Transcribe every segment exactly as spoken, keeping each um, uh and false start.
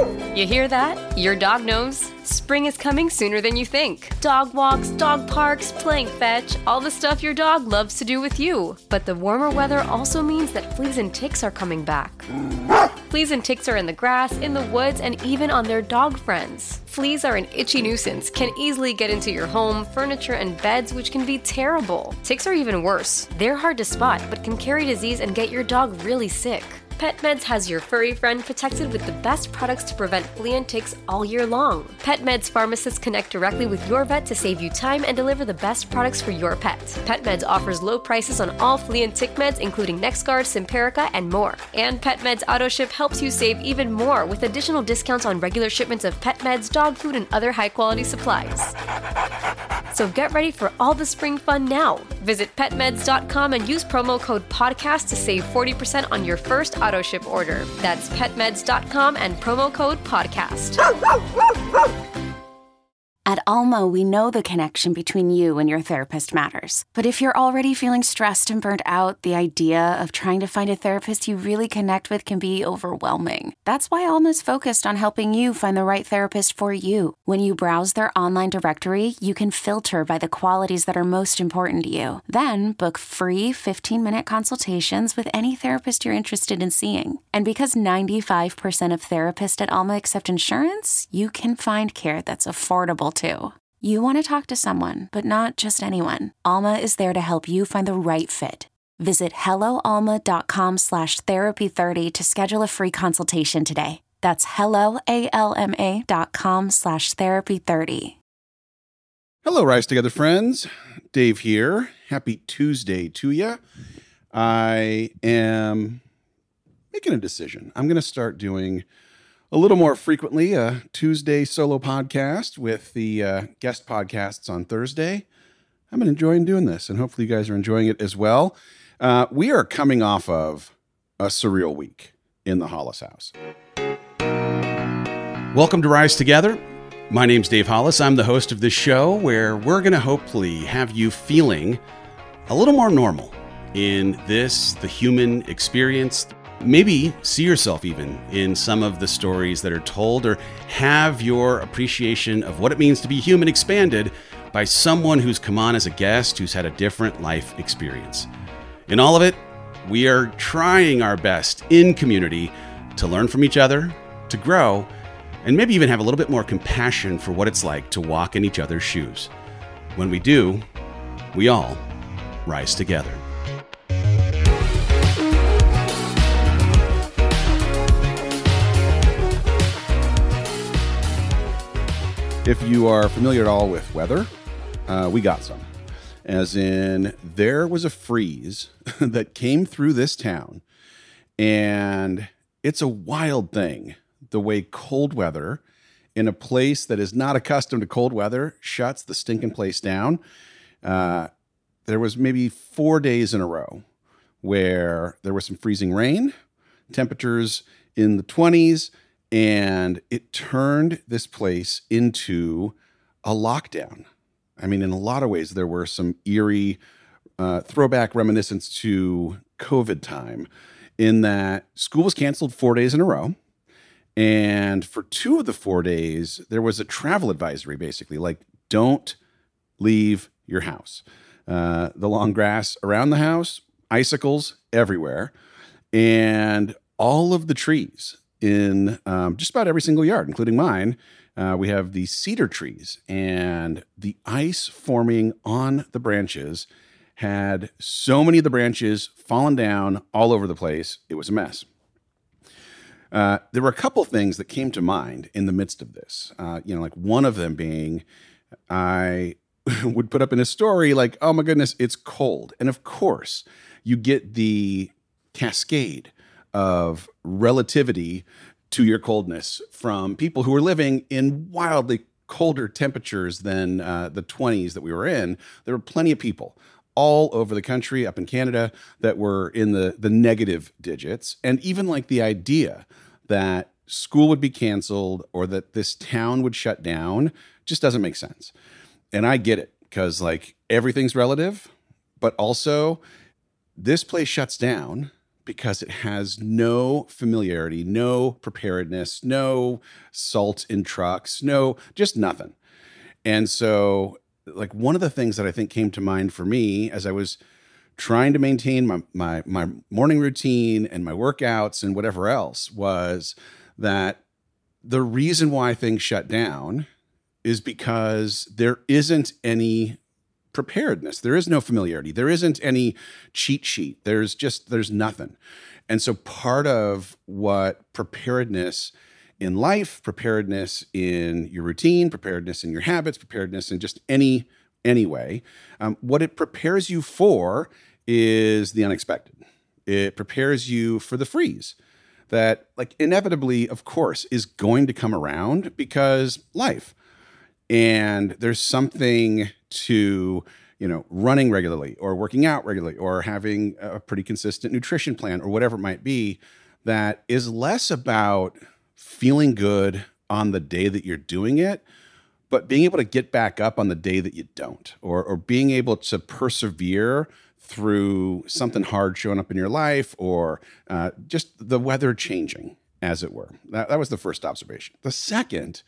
You hear that? Your dog knows. Spring is coming sooner than you think. Dog walks, dog parks, playing fetch, all the stuff your dog loves to do with you. But the warmer weather also means that fleas and ticks are coming back. Fleas and ticks are in the grass, in the woods, and even on their dog friends. Fleas are an itchy nuisance, can easily get into your home, furniture, and beds, which can be terrible. Ticks are even worse. They're hard to spot, but can carry disease and get your dog really sick. PetMeds has your furry friend protected with the best products to prevent flea and ticks all year long. PetMeds pharmacists connect directly with your vet to save you time and deliver the best products for your pet. PetMeds offers low prices on all flea and tick meds, including NexGard, Simparica, and more. And PetMeds AutoShip helps you save even more with additional discounts on regular shipments of pet meds, dog food, and other high-quality supplies. So get ready for all the spring fun now. Visit pet meds dot com and use promo code podcast to save forty percent on your first auto ship order. That's pet meds dot com and promo code podcast. At Alma, we know the connection between you and your therapist matters. But if you're already feeling stressed and burnt out, the idea of trying to find a therapist you really connect with can be overwhelming. That's why Alma's focused on helping you find the right therapist for you. When you browse their online directory, you can filter by the qualities that are most important to you. Then book free fifteen-minute consultations with any therapist you're interested in seeing. And because ninety-five percent of therapists at Alma accept insurance, you can find care that's affordable too. You want to talk to someone, but not just anyone. Alma is there to help you find the right fit. Visit helloalma.com slash therapy30 to schedule a free consultation today. That's helloalma.com slash therapy30. Hello, Rise Together friends. Dave here. Happy Tuesday to you. I am making a decision. I'm going to start doing a little more frequently a Tuesday solo podcast with the uh, guest podcasts on Thursday. I've been enjoying doing this, and hopefully you guys are enjoying it as well. Uh, we are coming off of a surreal week in the Hollis house. Welcome to Rise Together. My name's Dave Hollis. I'm the host of this show where we're going to hopefully have you feeling a little more normal in this, the human experience. Maybe see yourself even in some of the stories that are told, or have your appreciation of what it means to be human expanded by someone who's come on as a guest who's had a different life experience. In all of it, we are trying our best in community to learn from each other, to grow, and maybe even have a little bit more compassion for what it's like to walk in each other's shoes. When we do, we all rise together. If you are familiar at all with weather, uh, we got some. As in, there was a freeze that came through this town, and it's a wild thing, the way cold weather in a place that is not accustomed to cold weather shuts the stinking place down. Uh, there was maybe four days in a row where there was some freezing rain, temperatures in the twenties, and it turned this place into a lockdown. I mean, in a lot of ways, there were some eerie uh, throwback reminiscence to COVID time in that school was canceled four days in a row. And for two of the four days, there was a travel advisory, basically, like don't leave your house. Uh, the long grass around the house, icicles everywhere, and all of the trees in um, just about every single yard, including mine. Uh, we have the cedar trees, and the ice forming on the branches had so many of the branches fallen down all over the place. It was a mess. Uh, there were a couple things that came to mind in the midst of this. Uh, you know, like one of them being, I would put up in a story like, oh my goodness, it's cold. And of course, you get the cascade of relativity to your coldness from people who are living in wildly colder temperatures than uh, the twenties that we were in. There were plenty of people all over the country, up in Canada, that were in the, the negative digits. And even like the idea that school would be canceled or that this town would shut down just doesn't make sense. And I get it, because like everything's relative, but also this place shuts down because it has no familiarity, no preparedness, no salt in trucks, no, just nothing. And so, like, one of the things that I think came to mind for me as I was trying to maintain my, my, my morning routine and my workouts and whatever else was that the reason why things shut down is because there isn't any preparedness. There is no familiarity. There isn't any cheat sheet. There's just, there's nothing. And so part of what preparedness in life, preparedness in your routine, preparedness in your habits, preparedness in just any, any way, um, what it prepares you for is the unexpected. It prepares you for the freeze that, like, inevitably, of course, is going to come around because life. And there's something to, you know, running regularly or working out regularly or having a pretty consistent nutrition plan or whatever it might be that is less about feeling good on the day that you're doing it, but being able to get back up on the day that you don't, or or being able to persevere through something hard showing up in your life, or uh, just the weather changing, as it were. That, that was the first observation. The second,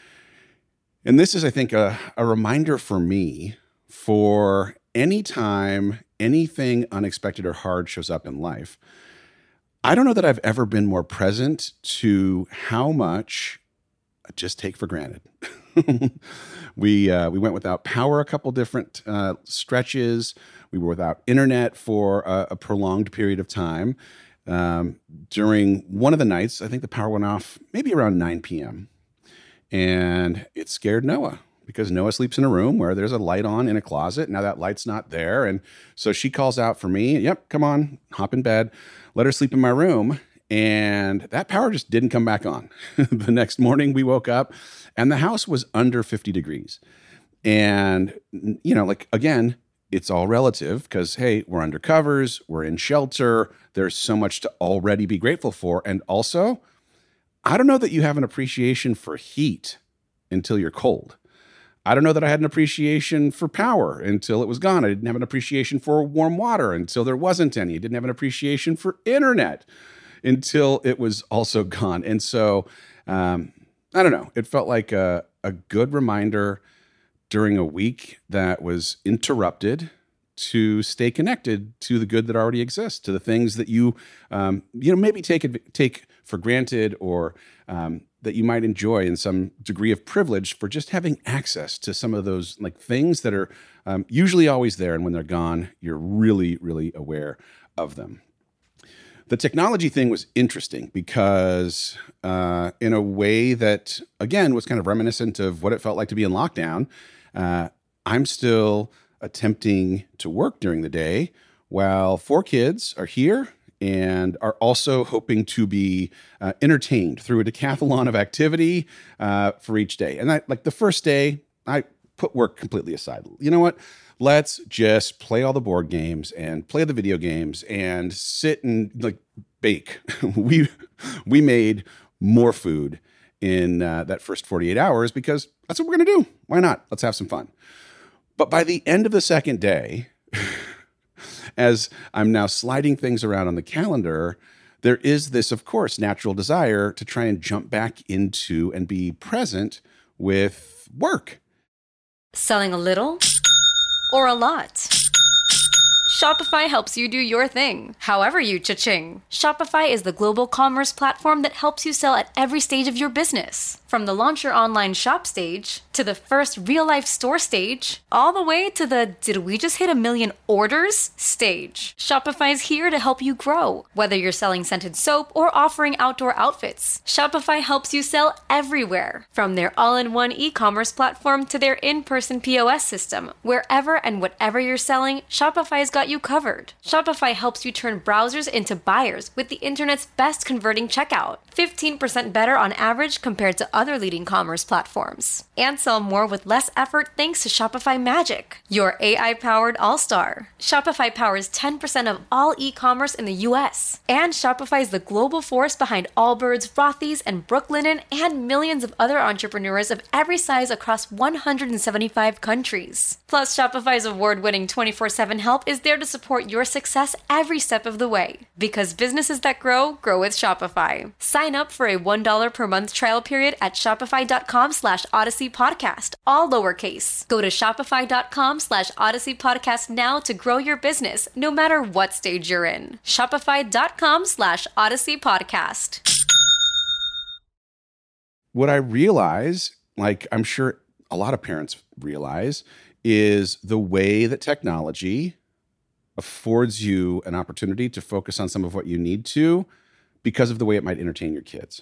and this is, I think, a, a reminder for me for any time anything unexpected or hard shows up in life, I don't know that I've ever been more present to how much I just take for granted. we uh, we went without power a couple different uh, stretches. We were without internet for a, a prolonged period of time. Um, during one of the nights, I think the power went off maybe around nine p.m. And it scared Noah because Noah sleeps in a room where there's a light on in a closet. Now that light's not there. And so she calls out for me. Yep, come on, hop in bed. Let her sleep in my room. And that power just didn't come back on. The next morning we woke up and the house was under fifty degrees. And, you know, like, again, it's all relative because, hey, we're under covers, we're in shelter. There's so much to already be grateful for. And also, I don't know that you have an appreciation for heat until you're cold. I don't know that I had an appreciation for power until it was gone. I didn't have an appreciation for warm water until there wasn't any. I didn't have an appreciation for internet until it was also gone. And so, um, I don't know. It felt like a, a good reminder during a week that was interrupted to stay connected to the good that already exists, to the things that you, um, you know, maybe take take for granted, or um, that you might enjoy in some degree of privilege for just having access to some of those, like, things that are um, usually always there, and when they're gone, you're really, really aware of them. The technology thing was interesting because uh, in a way that, again, was kind of reminiscent of what it felt like to be in lockdown. Uh, I'm still attempting to work during the day while four kids are here and are also hoping to be uh, entertained through a decathlon of activity uh, for each day. And I, like the first day, I put work completely aside. You know what? Let's just play all the board games and play the video games and sit and, like, bake. we we made more food in uh, that first forty-eight hours because that's what we're going to do. Why not? Let's have some fun. But by the end of the second day, as I'm now sliding things around on the calendar, there is this, of course, natural desire to try and jump back into and be present with work. Selling a little or a lot? Shopify helps you do your thing, however you cha-ching. Shopify is the global commerce platform that helps you sell at every stage of your business. From the launch your online shop stage, to the first real-life store stage, all the way to the did we just hit a million orders stage. Shopify's here to help you grow. Whether you're selling scented soap or offering outdoor outfits, Shopify helps you sell everywhere. From their all-in-one e-commerce platform to their in-person P O S system, wherever and whatever you're selling, Shopify's got you covered. Shopify helps you turn browsers into buyers with the internet's best converting checkout. fifteen percent better on average compared to other leading commerce platforms. And sell more with less effort thanks to Shopify Magic, your A I-powered all-star. Shopify powers ten percent of all e-commerce in the U S. And Shopify is the global force behind Allbirds, Rothy's, and Brooklinen, and millions of other entrepreneurs of every size across one hundred seventy-five countries. Plus, Shopify's award-winning twenty-four seven help is there to support your success every step of the way. Because businesses that grow, grow with Shopify. Sign up for a one dollar per month trial period at shopify.com slash Odyssey Podcast, all lowercase. Go to shopify.com slash Odyssey Podcast now to grow your business, no matter what stage you're in. Shopify.com slash Odyssey Podcast. What I realize, like I'm sure a lot of parents realize, is the way that technology affords you an opportunity to focus on some of what you need to because of the way it might entertain your kids.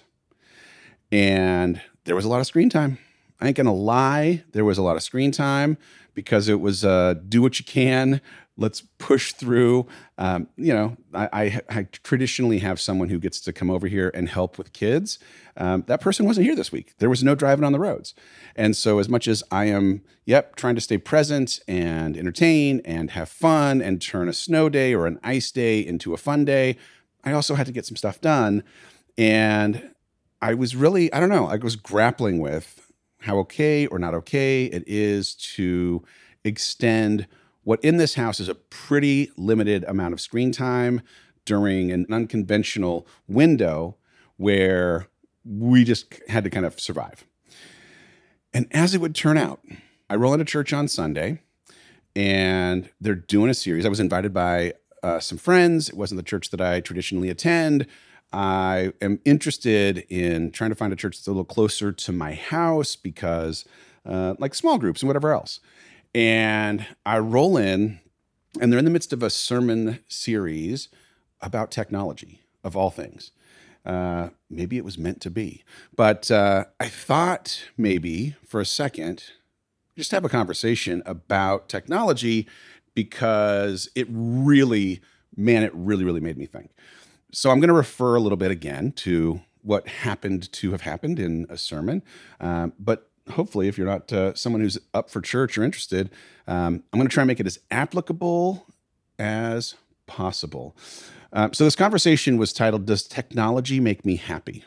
And there was a lot of screen time. I ain't gonna lie, there was a lot of screen time because it was uh, do what you can, let's push through. Um, you know, I, I, I traditionally have someone who gets to come over here and help with kids. Um, that person wasn't here this week. There was no driving on the roads. And so as much as I am, yep, trying to stay present and entertain and have fun and turn a snow day or an ice day into a fun day, I also had to get some stuff done. And I was really, I don't know, I was grappling with how okay or not okay it is to extend what in this house is a pretty limited amount of screen time during an unconventional window where we just had to kind of survive. And as it would turn out, I roll into church on Sunday and they're doing a series. I was invited by uh, some friends. It wasn't the church that I traditionally attend. I am interested in trying to find a church that's a little closer to my house because uh, like small groups and whatever else. And I roll in and they're in the midst of a sermon series about technology, of all things. Uh, maybe it was meant to be. But uh, I thought maybe for a second, just have a conversation about technology because it really, man, it really, really made me think. So I'm going to refer a little bit again to what happened to have happened in a sermon. Um, but hopefully, if you're not uh, someone who's up for church or interested, um, I'm going to try and make it as applicable as possible. Um, so this conversation was titled, "Does Technology Make Me Happy?"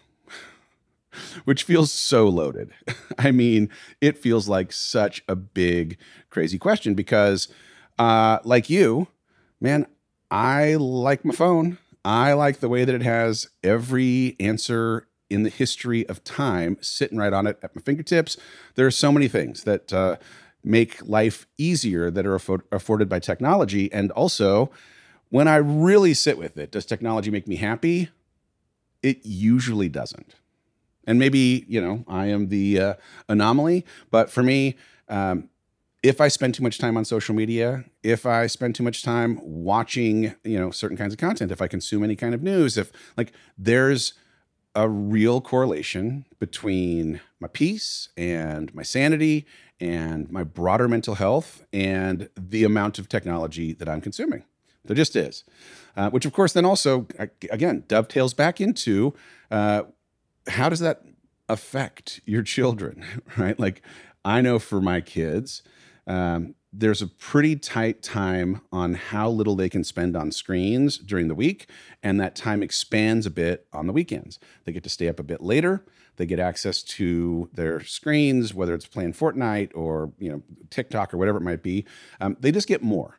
Which feels so loaded. I mean, it feels like such a big, crazy question because uh, like you, man, I like my phone. I like the way that it has every answer in the history of time sitting right on it at my fingertips. There are so many things that uh, make life easier that are afford- afforded by technology. And also, when I really sit with it, does technology make me happy? It usually doesn't. And maybe, you know, I am the uh, anomaly, but for me, um, if I spend too much time on social media, if I spend too much time watching, you know, certain kinds of content, if I consume any kind of news, if like there's a real correlation between my peace and my sanity and my broader mental health and the amount of technology that I'm consuming. There just is, uh, which of course then also, again, dovetails back into uh, how does that affect your children, right? Like I know for my kids, Um, there's a pretty tight time on how little they can spend on screens during the week, and that time expands a bit on the weekends. They get to stay up a bit later. They get access to their screens, whether it's playing Fortnite or you know TikTok or whatever it might be. Um, they just get more,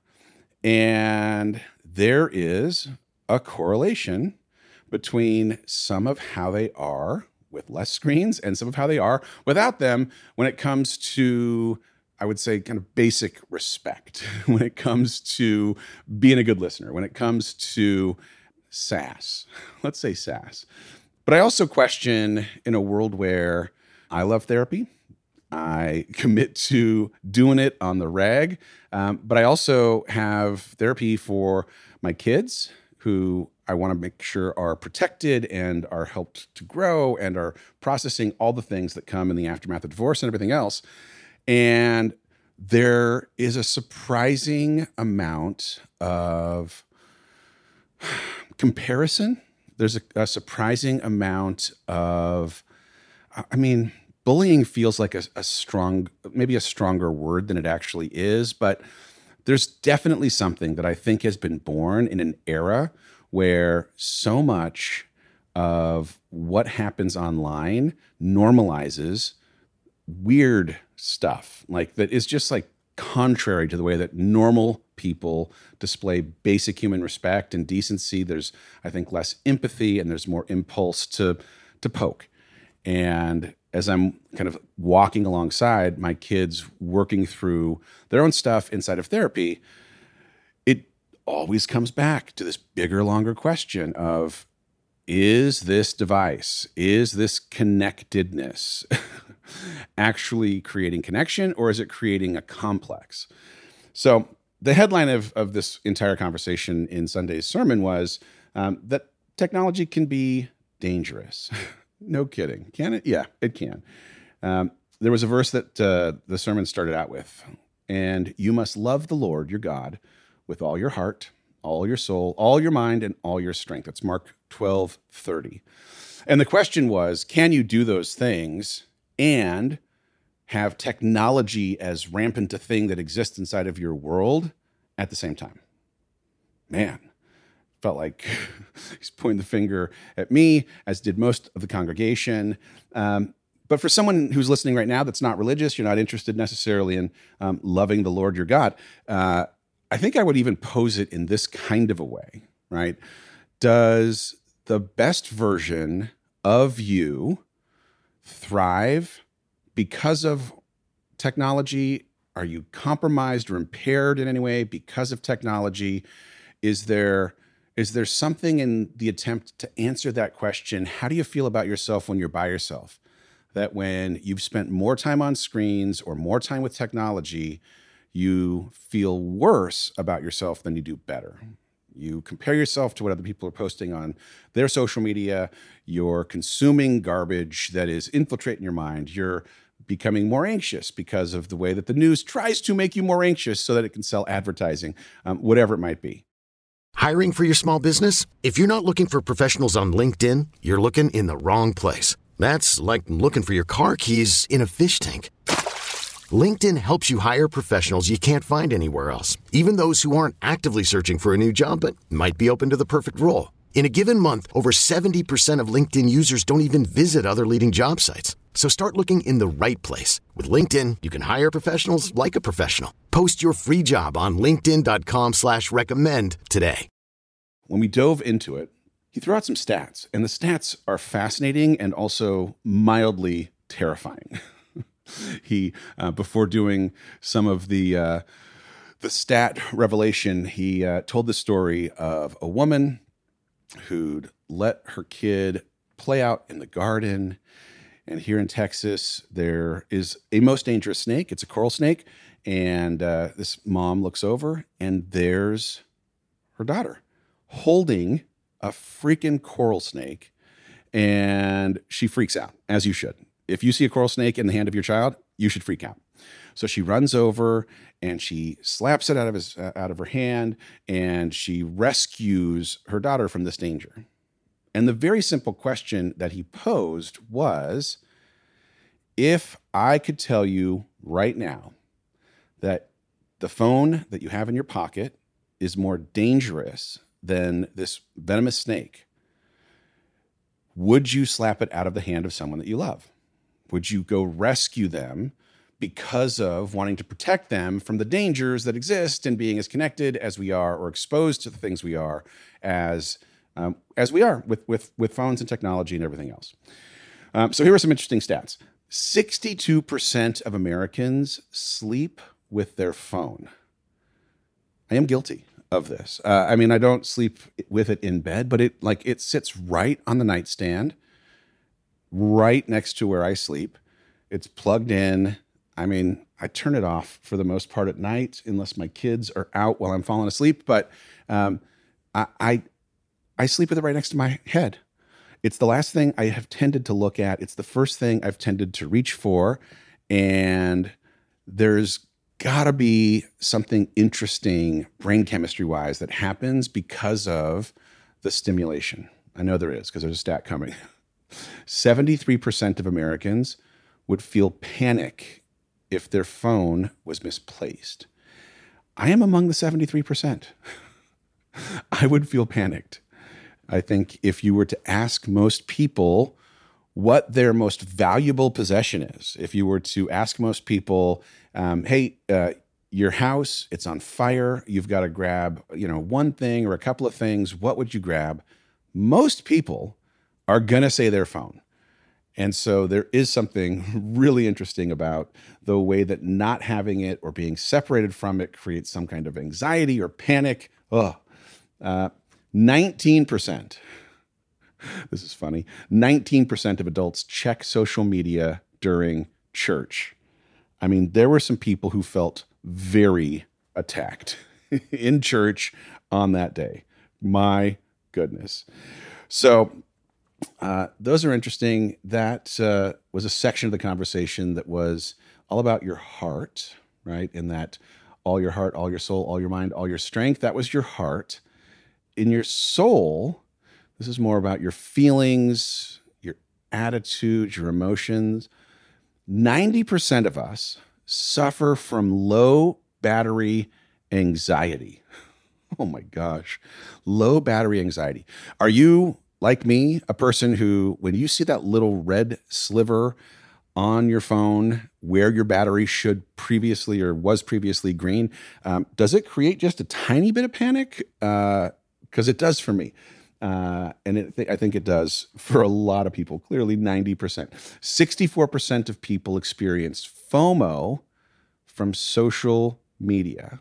and there is a correlation between some of how they are with less screens and some of how they are without them when it comes to, I would say, kind of basic respect, when it comes to being a good listener, when it comes to sass. Let's say sass. But I also question, in a world where I love therapy, I commit to doing it on the reg, um, but I also have therapy for my kids who I want to make sure are protected and are helped to grow and are processing all the things that come in the aftermath of divorce and everything else. And there is a surprising amount of comparison. There's a, a surprising amount of, I mean, bullying feels like a, a strong, maybe a stronger word than it actually is, but there's definitely something that I think has been born in an era where so much of what happens online normalizes weird stuff like that is just like contrary to the way that normal people display basic human respect and decency. There's, I think, less empathy and there's more impulse to to poke. And as I'm kind of walking alongside my kids working through their own stuff inside of therapy, it always comes back to this bigger, longer question of, is this device, is this connectedness actually creating connection, or is it creating a complex? So the headline of, of this entire conversation in Sunday's sermon was um, that technology can be dangerous. No kidding. Can it? Yeah, it can. Um, there was a verse that uh, the sermon started out with, and you must love the Lord your God with all your heart, all your soul, all your mind, and all your strength. That's Mark twelve thirty. And the question was, can you do those things and have technology as rampant a thing that exists inside of your world at the same time? Man, felt like he's pointing the finger at me, as did most of the congregation. Um, but for someone who's listening right now that's not religious, you're not interested necessarily in um, loving the Lord your God, uh, I think I would even pose it in this kind of a way, right? Does the best version of you thrive because of technology? Are you compromised or impaired in any way because of technology? Is there is there something in the attempt to answer that question? How do you feel about yourself when you're by yourself? That when you've spent more time on screens or more time with technology, you feel worse about yourself than you do better. You compare yourself to what other people are posting on their social media. You're consuming garbage that is infiltrating your mind. You're becoming more anxious because of the way that the news tries to make you more anxious so that it can sell advertising, um, whatever it might be. Hiring for your small business? If you're not looking for professionals on LinkedIn, you're looking in the wrong place. That's like looking for your car keys in a fish tank. LinkedIn helps you hire professionals you can't find anywhere else, even those who aren't actively searching for a new job but might be open to the perfect role. In a given month, over seventy percent of LinkedIn users don't even visit other leading job sites. So start looking in the right place. With LinkedIn, you can hire professionals like a professional. Post your free job on linkedin.com slash recommend today. When we dove into it, he threw out some stats, and the stats are fascinating and also mildly terrifying. He, uh, before doing some of the uh, the stat revelation, he uh, told the story of a woman who'd let her kid play out in the garden. And here in Texas, there is a most dangerous snake. It's a coral snake. And uh, this mom looks over, and there's her daughter holding a freaking coral snake. And she freaks out, as you should. If you see a coral snake in the hand of your child, you should freak out. So she runs over and she slaps it out of his uh, out of her hand, and she rescues her daughter from this danger. And the very simple question that he posed was, if I could tell you right now that the phone that you have in your pocket is more dangerous than this venomous snake, would you slap it out of the hand of someone that you love? Would you go rescue them because of wanting to protect them from the dangers that exist in being as connected as we are, or exposed to the things we are as um, as we are with, with, with phones and technology and everything else? Um, so here are some interesting stats. sixty-two percent of Americans sleep with their phone. I am guilty of this. Uh, I mean, I don't sleep with it in bed, but it like it sits right on the nightstand, right next to where I sleep. It's plugged in. I mean, I turn it off for the most part at night, unless my kids are out while I'm falling asleep. But um, I, I I sleep with it right next to my head. It's the last thing I have tended to look at. It's the first thing I've tended to reach for. And there's gotta be something interesting brain chemistry wise that happens because of the stimulation. I know there is, because there's a stat coming. seventy-three percent of Americans would feel panic if their phone was misplaced. I am among the seventy-three percent. I would feel panicked. I think if you were to ask most people what their most valuable possession is, if you were to ask most people, um, hey, uh, your house, it's on fire. You've got to grab, you know, one thing or a couple of things. What would you grab? Most people are going to say their phone. And so there is something really interesting about the way that not having it or being separated from it creates some kind of anxiety or panic. Ugh. Uh, nineteen percent. This is funny. nineteen percent of adults check social media during church. I mean, there were some people who felt very attacked in church on that day. My goodness. So uh, those are interesting. That uh, was a section of the conversation that was all about your heart, right? In that all your heart, all your soul, all your mind, all your strength, that was your heart. In your soul, this is more about your feelings, your attitudes, your emotions. ninety percent of us suffer from low battery anxiety. Oh my gosh, low battery anxiety. Are you, like me, a person who, when you see that little red sliver on your phone where your battery should previously or was previously green, um, does it create just a tiny bit of panic? Because uh, it does for me. Uh, and it th- I think it does for a lot of people, clearly ninety percent. sixty-four percent of people experience FOMO from social media.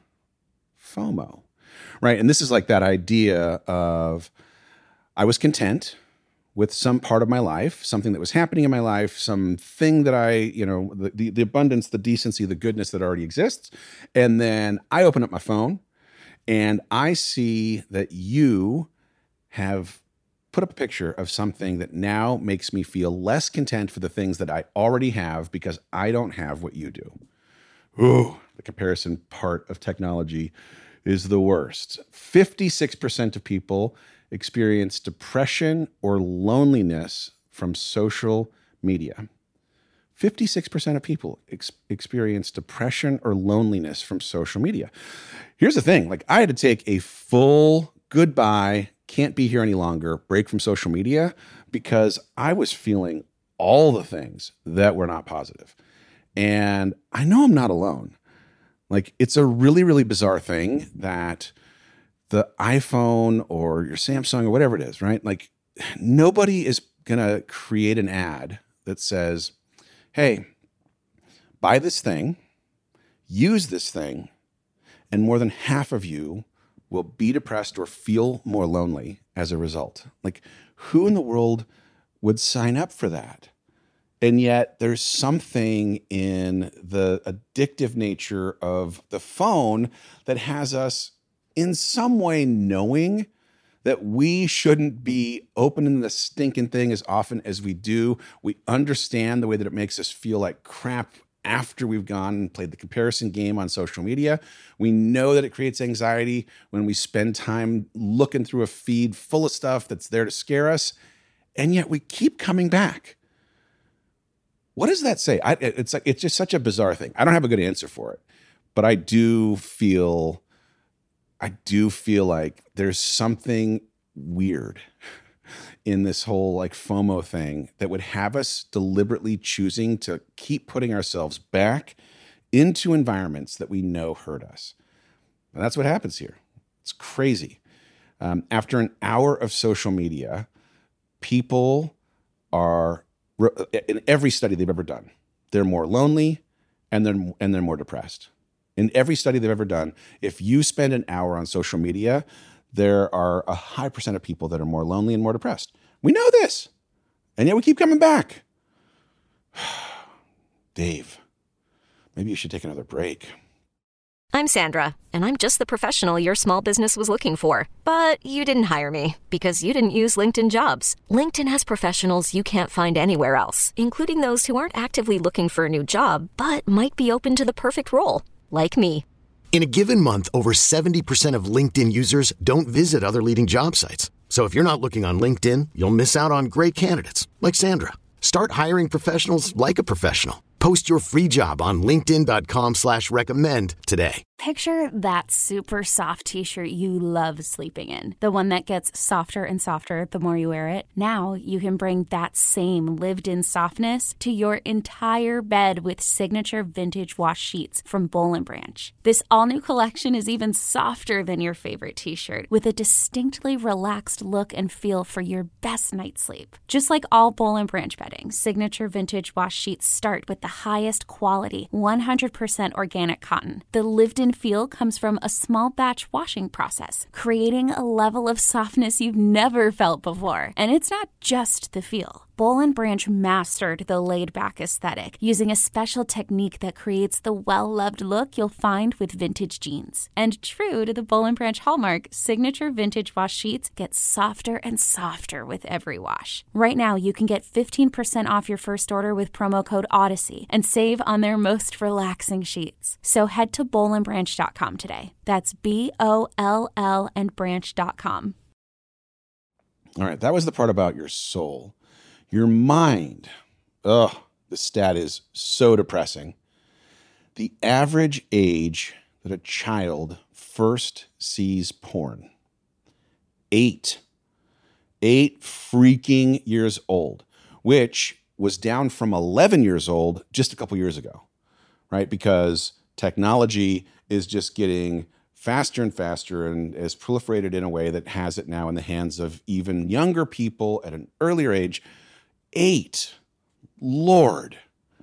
FOMO, right? And this is like that idea of I was content with some part of my life, something that was happening in my life, something that I, you know, the, the, the abundance, the decency, the goodness that already exists. And then I open up my phone and I see that you have put up a picture of something that now makes me feel less content for the things that I already have because I don't have what you do. Ooh, the comparison part of technology is the worst. fifty-six percent of people experience depression or loneliness from social media. fifty-six percent of people ex- experience depression or loneliness from social media. Here's the thing, like I had to take a full goodbye, can't be here any longer, break from social media because I was feeling all the things that were not positive. And I know I'm not alone. Like it's a really, really bizarre thing that the iPhone or your Samsung or whatever it is, right? Like nobody is going to create an ad that says, hey, buy this thing, use this thing, and more than half of you will be depressed or feel more lonely as a result. Like who in the world would sign up for that? And yet there's something in the addictive nature of the phone that has us in some way knowing that we shouldn't be opening the stinking thing as often as we do. We understand the way that it makes us feel like crap after we've gone and played the comparison game on social media. We know that it creates anxiety when we spend time looking through a feed full of stuff that's there to scare us. And yet we keep coming back. What does that say? I, it's like, it's just such a bizarre thing. I don't have a good answer for it, but I do feel, I do feel like there's something weird in this whole like FOMO thing that would have us deliberately choosing to keep putting ourselves back into environments that we know hurt us. And that's what happens here. It's crazy. Um, after an hour of social media, people are, in every study they've ever done, they're more lonely and they're, and they're more depressed. In every study they've ever done, if you spend an hour on social media, there are a high percent of people that are more lonely and more depressed. We know this, and yet we keep coming back. Dave, maybe you should take another break. I'm Sandra, and I'm just the professional your small business was looking for. But you didn't hire me because you didn't use LinkedIn Jobs. LinkedIn has professionals you can't find anywhere else, including those who aren't actively looking for a new job, but might be open to the perfect role, like me. In a given month, over seventy percent of LinkedIn users don't visit other leading job sites. So if you're not looking on LinkedIn, you'll miss out on great candidates like Sandra. Start hiring professionals like a professional. Post your free job on linkedin dot com slash recommend today. Picture that super soft t-shirt you love sleeping in, the one that gets softer and softer the more you wear it. Now you can bring that same lived-in softness to your entire bed with signature vintage wash sheets from Boll and Branch. This all-new collection is even softer than your favorite t-shirt, with a distinctly relaxed look and feel for your best night's sleep. Just like all Boll and Branch bedding, signature vintage wash sheets start with the highest quality, one hundred percent organic cotton. The lived-in feel comes from a small batch washing process, creating a level of softness you've never felt before. And it's not just the feel. Boll and Branch mastered the laid-back aesthetic using a special technique that creates the well-loved look you'll find with vintage jeans. And true to the Boll and Branch hallmark, signature vintage wash sheets get softer and softer with every wash. Right now, you can get fifteen percent off your first order with promo code Odyssey and save on their most relaxing sheets. So head to boll and branch dot com today. That's B O L L and branch dot com. All right, that was the part about your soul. Your mind, ugh, the stat is so depressing. The average age that a child first sees porn, eight. Eight freaking years old, which was down from eleven years old just a couple years ago, right? Because technology is just getting faster and faster and is proliferated in a way that has it now in the hands of even younger people at an earlier age. Eight. Lord.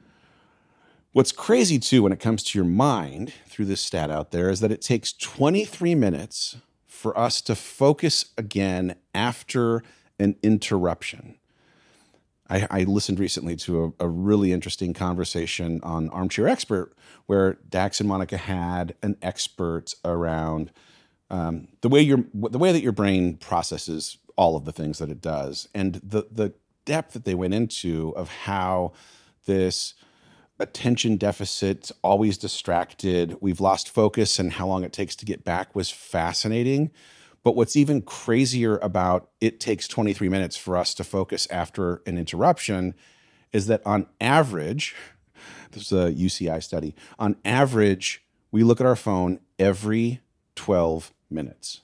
What's crazy, too, when it comes to your mind, through this stat out there, is that it takes twenty-three minutes for us to focus again after an interruption. I, I listened recently to a, a really interesting conversation on Armchair Expert where Dax and Monica had an expert around um, the way your the way that your brain processes all of the things that it does, and the the depth that they went into of how this attention deficit, always distracted, we've lost focus, and how long it takes to get back was fascinating. But what's even crazier about it takes twenty-three minutes for us to focus after an interruption is that on average, this is a U C I study, on average, we look at our phone every twelve minutes.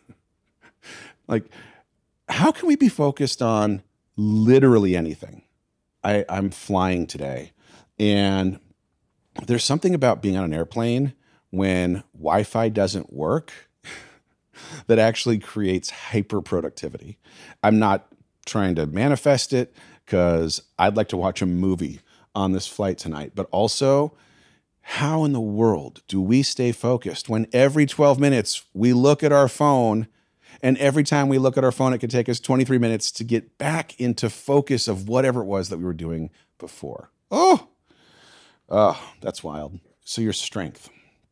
Like, how can we be focused on literally anything? I, I'm flying today, and there's something about being on an airplane when Wi-Fi doesn't work that actually creates hyper productivity. I'm not trying to manifest it because I'd like to watch a movie on this flight tonight, but also, how in the world do we stay focused when every twelve minutes we look at our phone, and every time we look at our phone, it can take us twenty-three minutes to get back into focus of whatever it was that we were doing before? Oh, oh, that's wild. So your strength.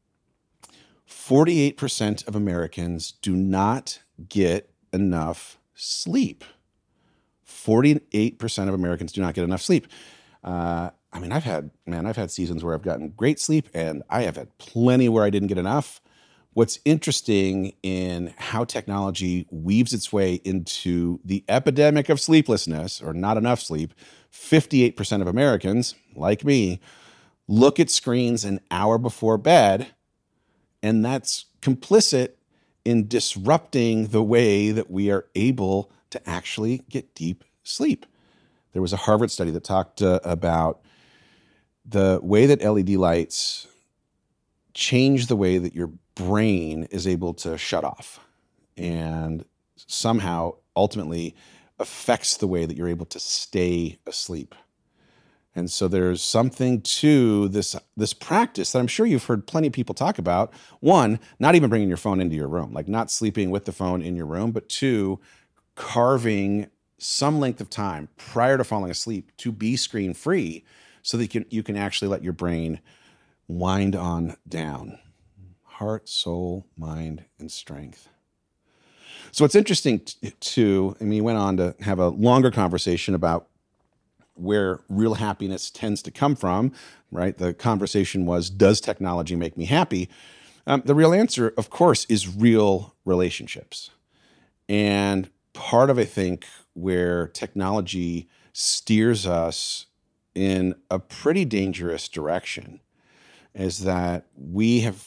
forty-eight percent of Americans do not get enough sleep. forty-eight percent of Americans do not get enough sleep. Uh, I mean, I've had, man, I've had seasons where I've gotten great sleep, and I have had plenty where I didn't get enough. What's interesting in how technology weaves its way into the epidemic of sleeplessness, or not enough sleep, fifty-eight percent of Americans, like me, look at screens an hour before bed, and that's complicit in disrupting the way that we are able to actually get deep sleep. There was a Harvard study that talked uh, about the way that L E D lights change the way that your brain is able to shut off, and somehow ultimately affects the way that you're able to stay asleep. And so there's something to this this practice that I'm sure you've heard plenty of people talk about. One, not even bringing your phone into your room, like not sleeping with the phone in your room, but two, carving some length of time prior to falling asleep to be screen free so that you can, you can actually let your brain wind on down. Heart, soul, mind, and strength. So it's interesting t- too, I mean, he went on to have a longer conversation about where real happiness tends to come from, right? The conversation was, does technology make me happy? Um, the real answer, of course, is real relationships. And part of, I think, where technology steers us in a pretty dangerous direction is that we have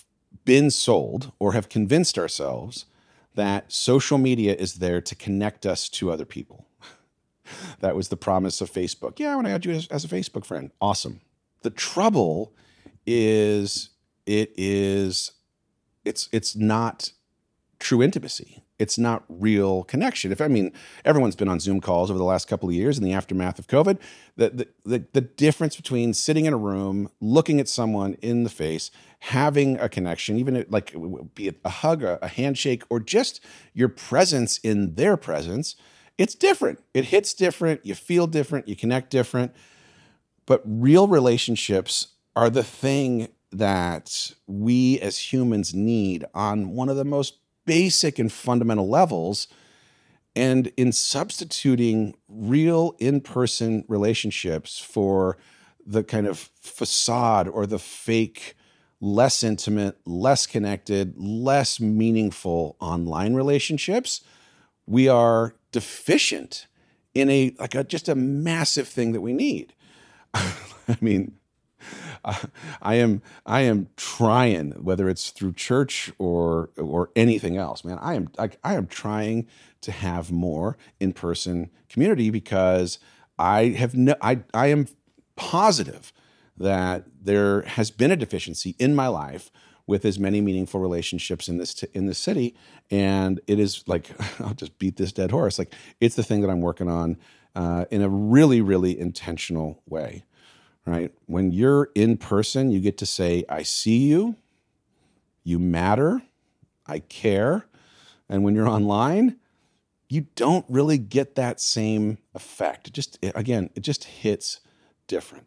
been sold or have convinced ourselves that social media is there to connect us to other people. That was the promise of Facebook. Yeah, I want to add you as, as a Facebook friend. Awesome. The trouble is it is it's it's not true intimacy. It's not real connection. If I mean, everyone's been on Zoom calls over the last couple of years in the aftermath of COVID. The, the, the, the difference between sitting in a room, looking at someone in the face, having a connection, even if, like be it a hug, a, a handshake, or just your presence in their presence, it's different. It hits different. You feel different. You connect different. But real relationships are the thing that we as humans need on one of the most basic and fundamental levels. And in substituting real in-person relationships for the kind of facade or the fake, less intimate, less connected, less meaningful online relationships, we are deficient in a like a just a massive thing that we need. I mean, Uh, I am I am trying, whether it's through church or or anything else, man. I am I, I am trying to have more in-person community because I have no I I am positive that there has been a deficiency in my life with as many meaningful relationships in this t- in this city, and it is like I'll just beat this dead horse. Like it's the thing that I'm working on uh, in a really really intentional way. Right? When you're in person, you get to say, I see you, you matter, I care. And when you're online, you don't really get that same effect. It just, it, again, it just hits different.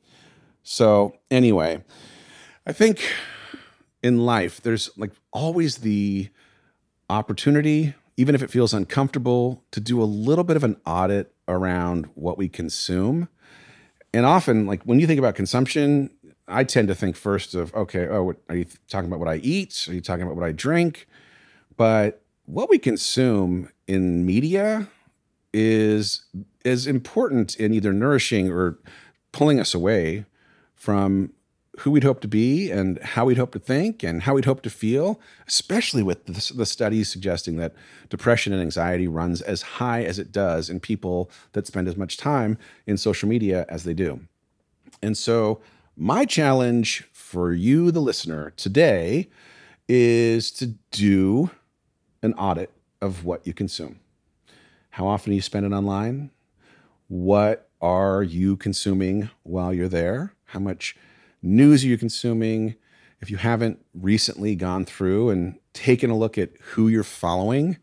So anyway, I think in life, there's like always the opportunity, even if it feels uncomfortable, to do a little bit of an audit around what we consume. And often, like when you think about consumption, I tend to think first of, okay, oh, what, are you talking about what I eat? Are you talking about what I drink? But what we consume in media is as important in either nourishing or pulling us away from who we'd hope to be and how we'd hope to think and how we'd hope to feel, especially with the, the studies suggesting that depression and anxiety runs as high as it does in people that spend as much time in social media as they do. And so my challenge for you, the listener, today is to do an audit of what you consume. How often are you spending online? What are you consuming while you're there? How much news are you consuming? If you haven't recently gone through and taken a look at who you're following,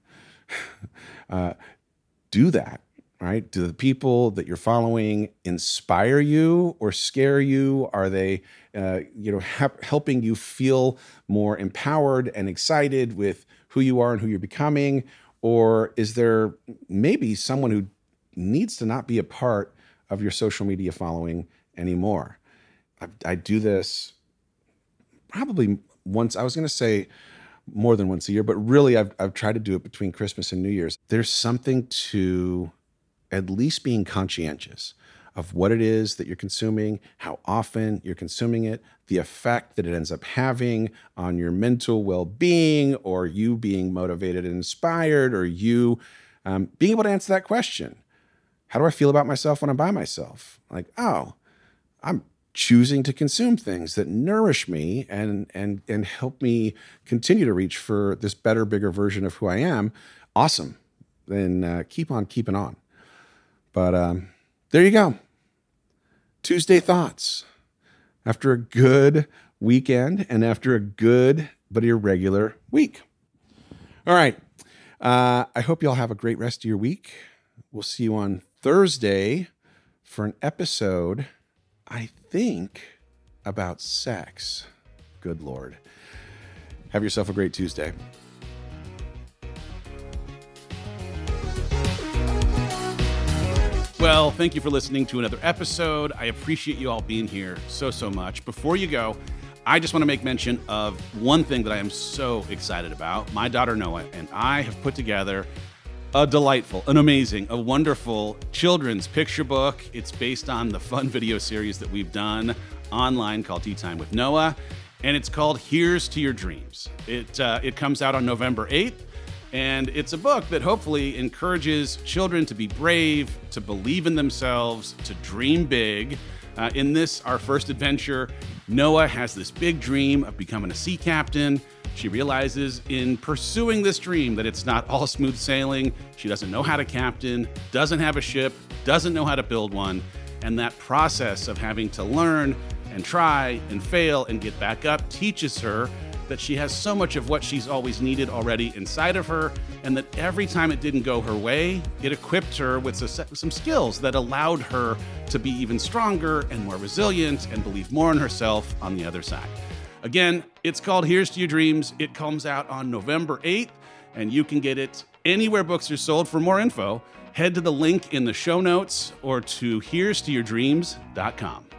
uh, do that, right? Do the people that you're following inspire you or scare you? Are they, uh, you know, ha- helping you feel more empowered and excited with who you are and who you're becoming? Or is there maybe someone who needs to not be a part of your social media following anymore? I do this probably once, I was going to say more than once a year, but really I've, I've tried to do it between Christmas and New Year's. There's something to at least being conscientious of what it is that you're consuming, how often you're consuming it, the effect that it ends up having on your mental well-being, or you being motivated and inspired, or you um, being able to answer that question. How do I feel about myself when I'm by myself? Like, oh, I'm choosing to consume things that nourish me and and and help me continue to reach for this better, bigger version of who I am. Awesome. Then uh, keep on keeping on. But um, there you go. Tuesday thoughts. After a good weekend and after a good but irregular week. All right. Uh, I hope you all have a great rest of your week. We'll see you on Thursday for an episode, I think, about sex. Good Lord. Have yourself a great Tuesday. Well, thank you for listening to another episode. I appreciate you all being here so, so much. Before you go, I just want to make mention of one thing that I am so excited about. My daughter Noah and I have put together a delightful, an amazing, a wonderful children's picture book. It's based on the fun video series that we've done online called Tea Time with Noah. and it's called Here's to Your Dreams. It, uh, it comes out on November eighth, and it's a book that hopefully encourages children to be brave, to believe in themselves, to dream big. Uh, in this, our first adventure, Noah has this big dream of becoming a sea captain. She realizes in pursuing this dream that it's not all smooth sailing. She doesn't know how to captain, doesn't have a ship, doesn't know how to build one. And that process of having to learn and try and fail and get back up teaches her that she has so much of what she's always needed already inside of her, and that every time it didn't go her way, it equipped her with some skills that allowed her to be even stronger and more resilient and believe more in herself on the other side. Again, it's called Here's to Your Dreams. It comes out on November eighth, and you can get it anywhere books are sold. For more info, head to the link in the show notes or to here's to your dreams dot com.